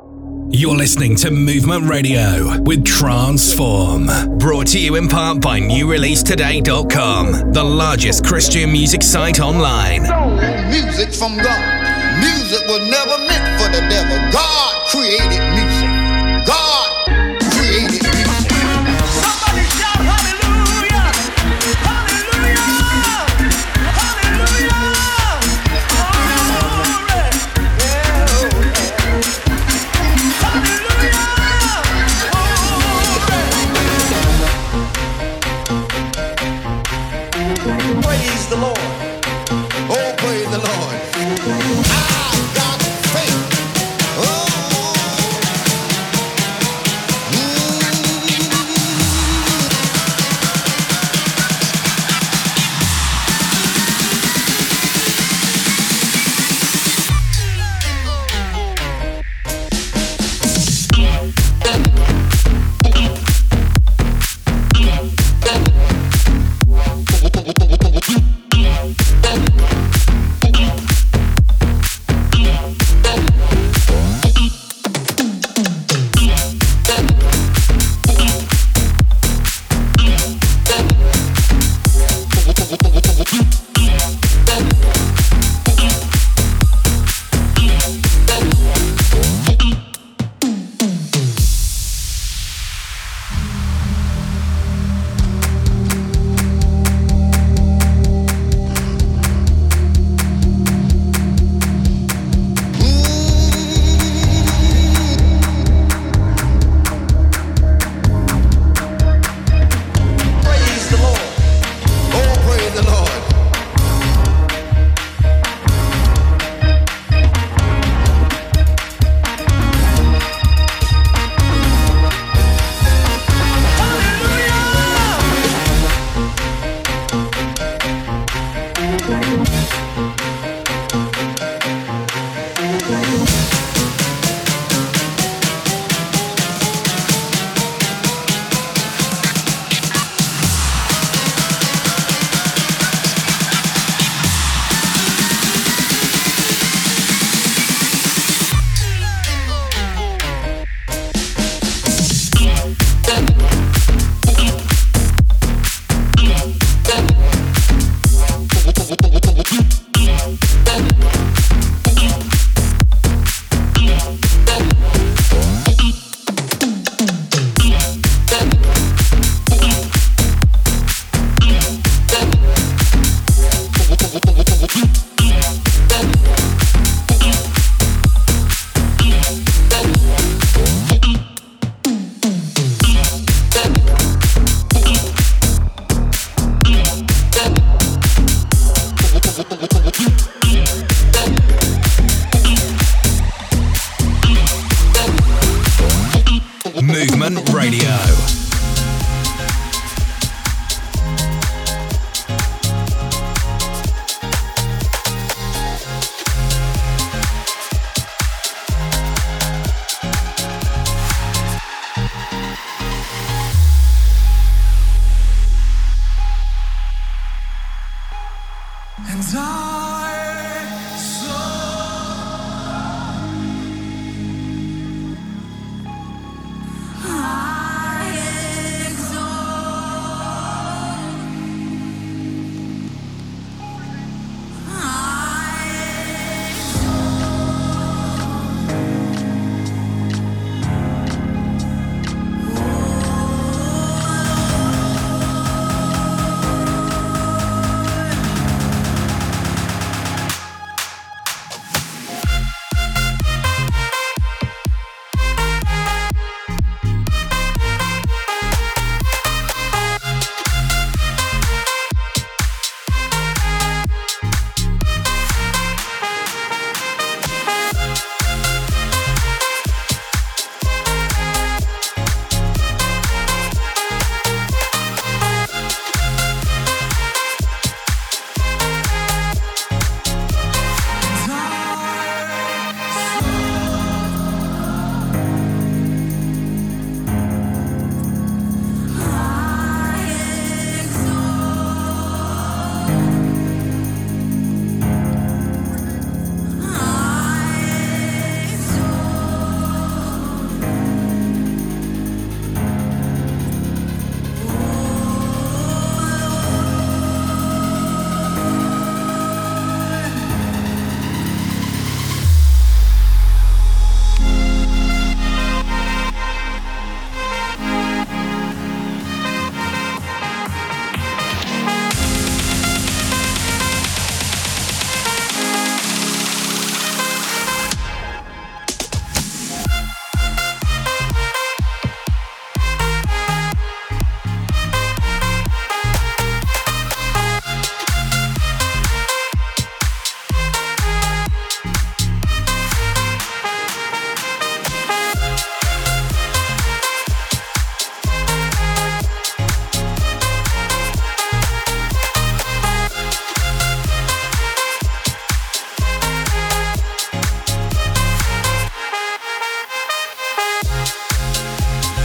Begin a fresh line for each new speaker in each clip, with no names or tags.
You're listening to Movement Radio with Transform. Brought to you in part by NewReleaseToday.com, the largest Christian music site online.
Music from God. Music was never meant for the devil. God created music. God created music. Somebody shout hallelujah! Hallelujah! Hallelujah! Praise the Lord. Oh, praise the Lord. I got faith. Oh.
Movement Radio.
I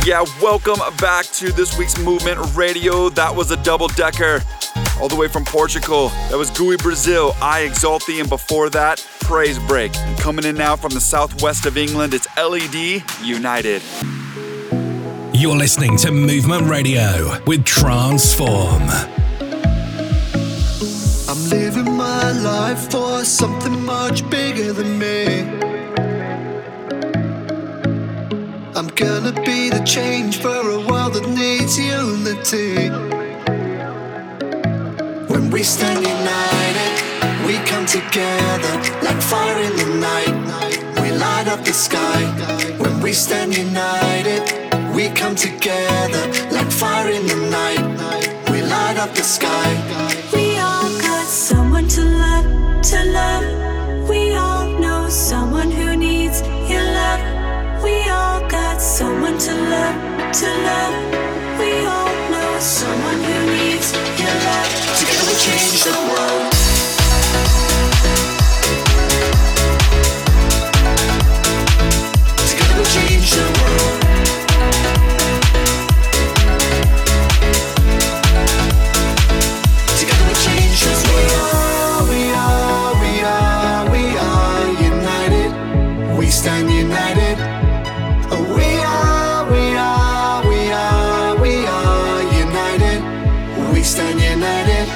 Yeah, welcome back to this week's Movement Radio. That was a double-decker all the way from Portugal. That was Gui Brazil, I Exalt Thee, and before that, Praise Break. And coming in now from the southwest of England, it's LED United.
You're listening to Movement Radio with Transform.
I'm living my life for something much bigger than me. I'm gonna be the change for a world that needs unity. When we stand united, we come together like fire in the night. We light up the sky. When we stand united, we come together like fire in the night. We light up the sky.
We all got someone to love, to love. We all know someone who needs your love. We all got someone to love, to love. We all know someone who needs your love.
Together we change the world. Together we change the world. Together we change the world. We are united. We stand united. We are united. We stand united.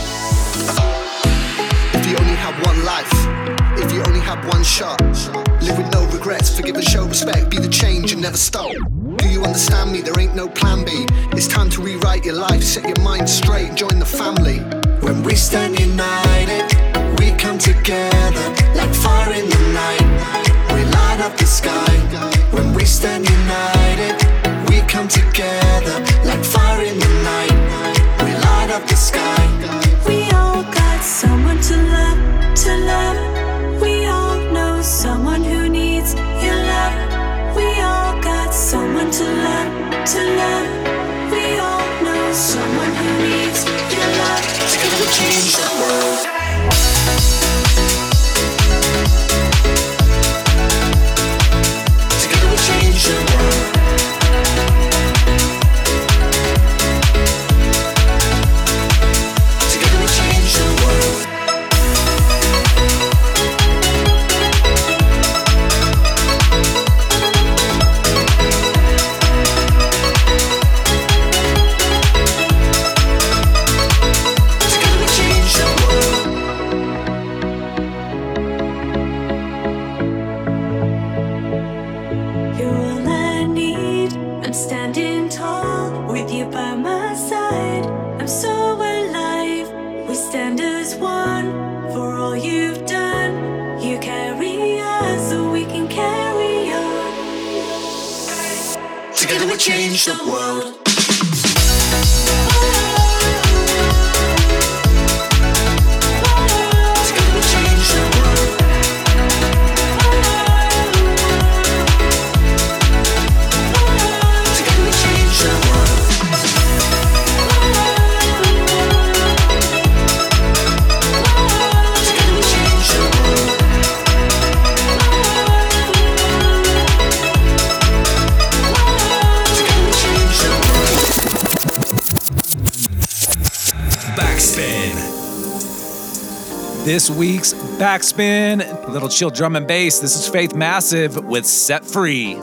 If you only have one life, if you only have one shot, live with no regrets, forgive and show respect, be the change and never stop. Do you understand me? There ain't no plan B. It's time to rewrite your life, set your mind straight, join the family. When we stand united, we come together like fire in the night. We light up the sky. When we stand united, we come together like fire in the night. We light up the sky.
We all got someone to love, to love. We all know someone who needs your love. We all got someone to love, to love. We all know someone who needs your love.
Together we change the world. Together we change the world. Together we change the world. Together we change the world.
You're all I need. I'm standing tall with you by my side. I'm so alive. We stand as one for all you've done. You carry us so we can carry on.
Together we change the world. Together we change the world. Together we change the world. Together we change the world. Together we change the world.
Backspin.
This week's Backspin, a little chill drum and bass. This is Faith Massive with Set Free.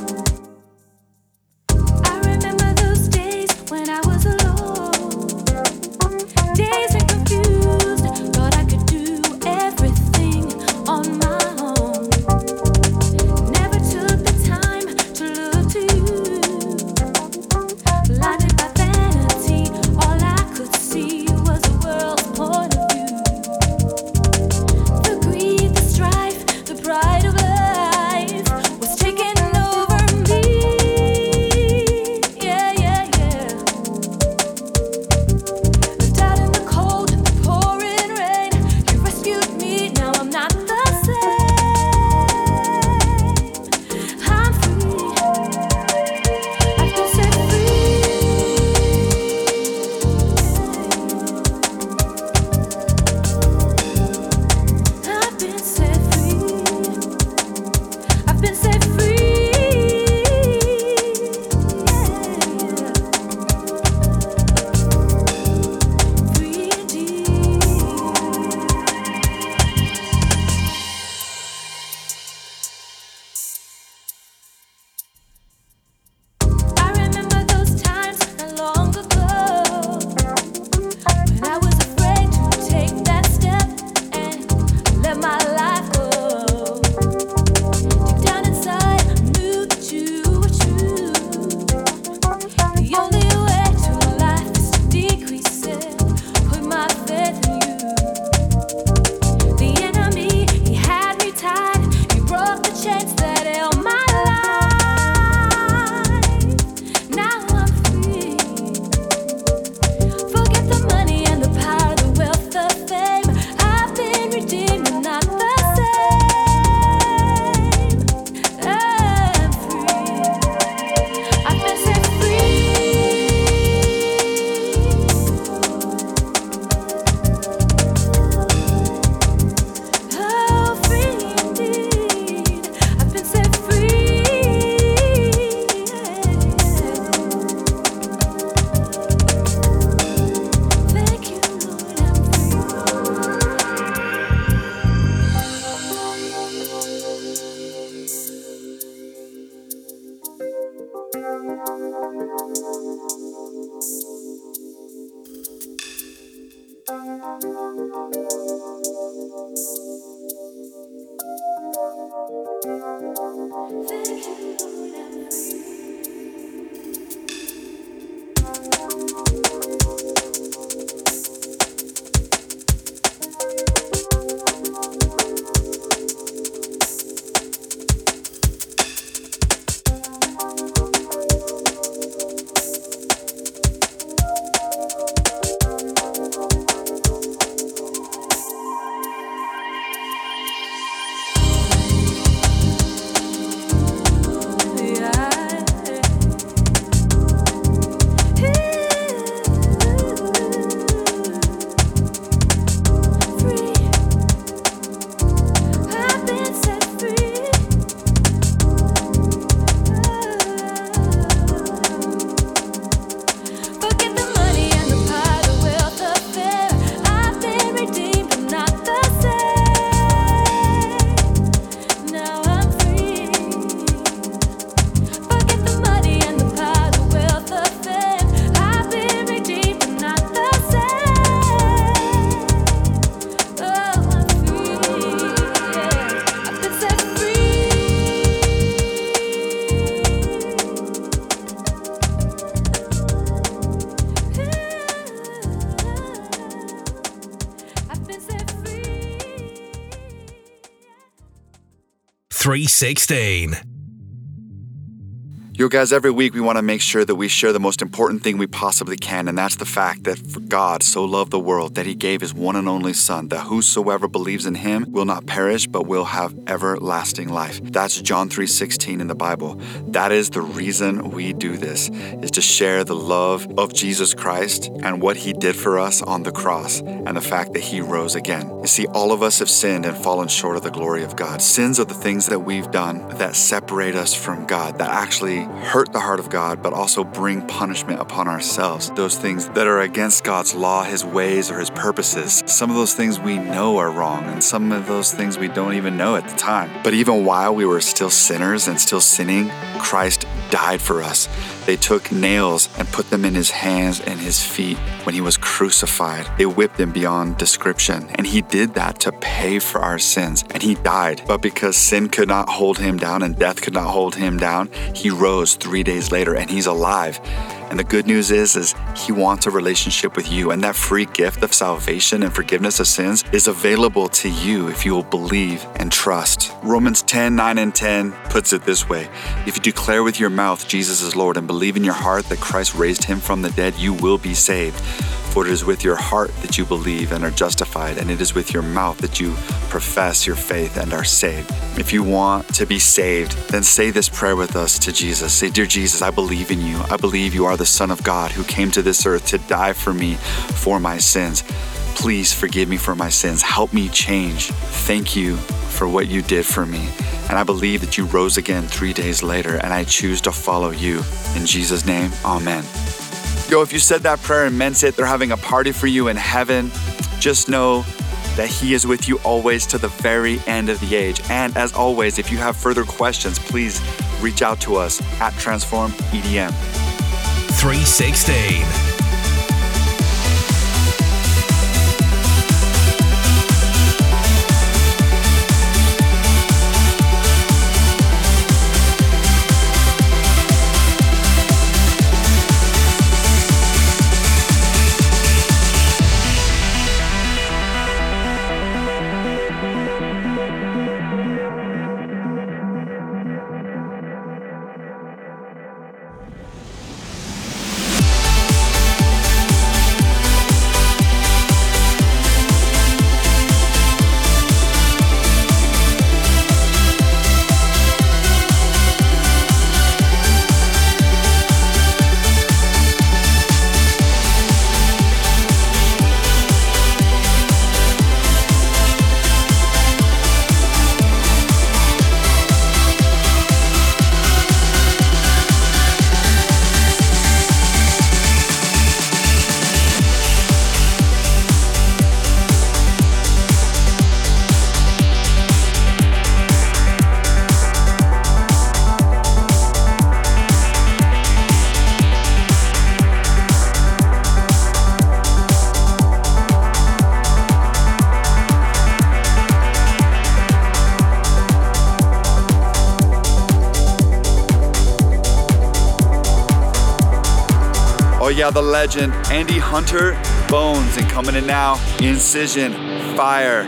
I remember those days when I was alone.
316.
Yo guys, every week we want to make sure that we share the most important thing we possibly can, and that's the fact that for God so loved the world that he gave his one and only Son, that whosoever believes in him will not perish but will have everlasting life. That's John 3:16 in the Bible. That is the reason we do this, is to share the love of Jesus Christ and what he did for us on the cross and the fact that he rose again. You see, all of us have sinned and fallen short of the glory of God. Sins are the things that we've done that separate us from God, that actually hurt the heart of God, but also bring punishment upon ourselves. Those things that are against God's law, his ways, or his purposes. Some of those things we know are wrong, and some of those things we don't even know at the time. But even while we were still sinners and still sinning, Christ died for us. They took nails and put them in his hands and his feet when he was crucified. They whipped him beyond description, and he did that to pay for our sins, and he died. But because sin could not hold him down and death could not hold him down, he rose 3 days later, and he's alive. And the good news is he wants a relationship with you, and that free gift of salvation and forgiveness of sins is available to you if you will believe and trust. Romans 10:9 and 10 puts it this way: if you declare with your mouth Jesus is Lord and believe in your heart that Christ raised him from the dead, you will be saved. For it is with your heart that you believe and are justified, and it is with your mouth that you profess your faith and are saved. If you want to be saved, then say this prayer with us to Jesus. Say, Dear Jesus, I believe in you. I believe you are the Son of God who came to this earth to die for me, for my sins. Please forgive me for my sins. Help me change. Thank you for what you did for me. And I believe that you rose again 3 days later, and I choose to follow you. In Jesus' name, amen. Yo, if you said that prayer and meant it, they're having a party for you in heaven. Just know that he is with you always to the very end of the age. And as always, if you have further questions, please reach out to us at Transform EDM.
316.
Yeah, the legend, Andy Hunter, Bones, and coming in now, Incision, Fire.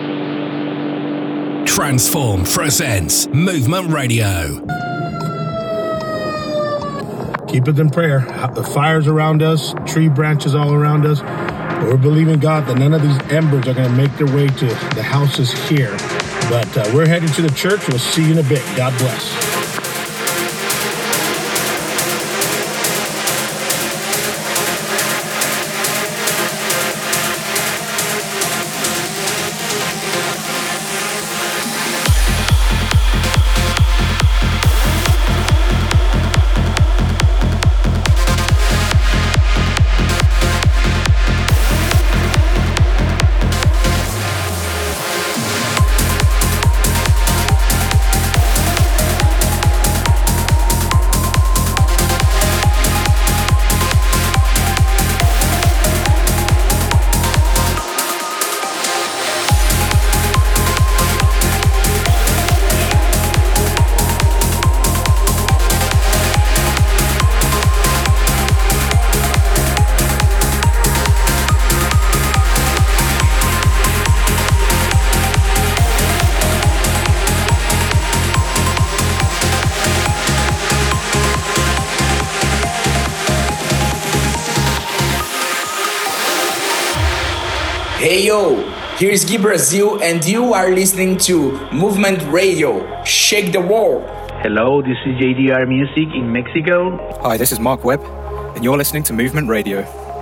Transform presents Movement Radio.
Keep it in prayer. The fire's around us, tree branches all around us. But we're believing God that none of these embers are going to make their way to the houses here. But we're headed to the church. We'll see you in a bit. God bless.
Hey yo, here's Gui Brazil and you are listening to Movement Radio. Shake the world.
Hello, this is JDR Music in Mexico.
Hi, this is Mark Webb and you're listening to Movement Radio.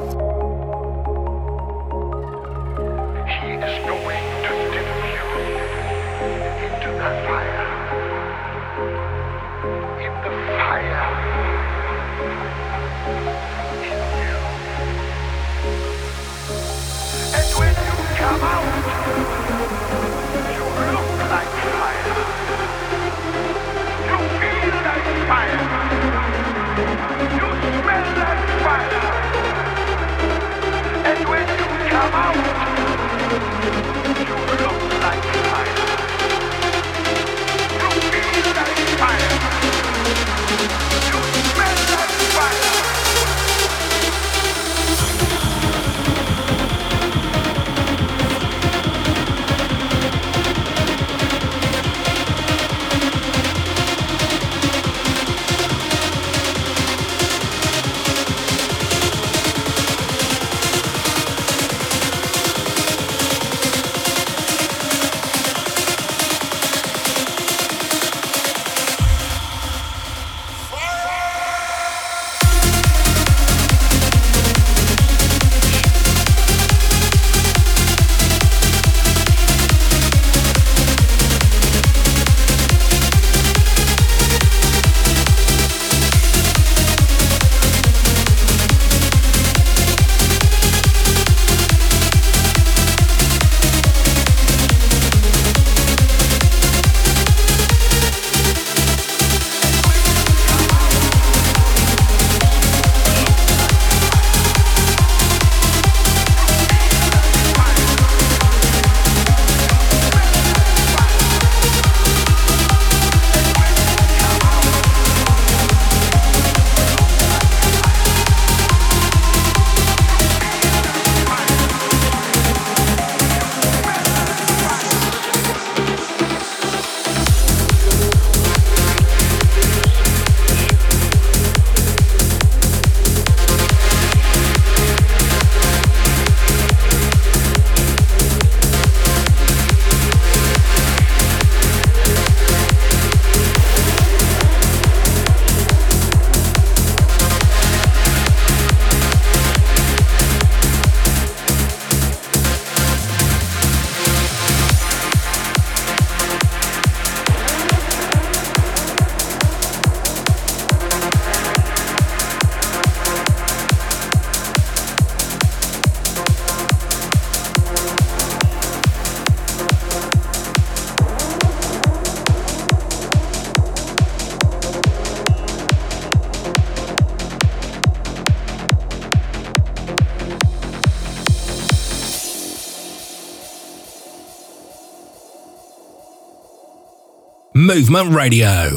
Movement Radio.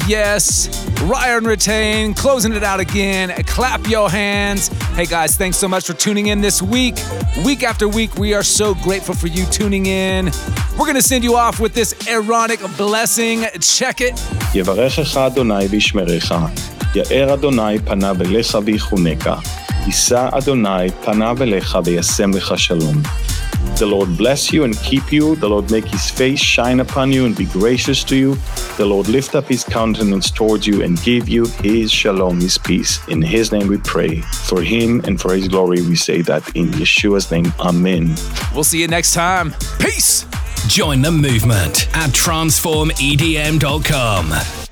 yes. Ryan Retain closing it out again. Clap your hands. Hey guys, thanks so much for tuning in this week. Week after week, we are so grateful for you tuning in. We're going to send you off with this Aaronic blessing. Check it.
יברכך אדוני וישמרך, יאר אדוני פניו אליך ויחונך, יישא אדוני פניו אליך וישם לך שלום. The Lord bless you and keep you. The Lord make his face shine upon you and be gracious to you. The Lord lift up his countenance towards you and give you his shalom, his peace. In his name we pray. For him and for his glory we say that in Yeshua's name. Amen.
We'll see you next time. Peace.
Join the movement at transformedm.com.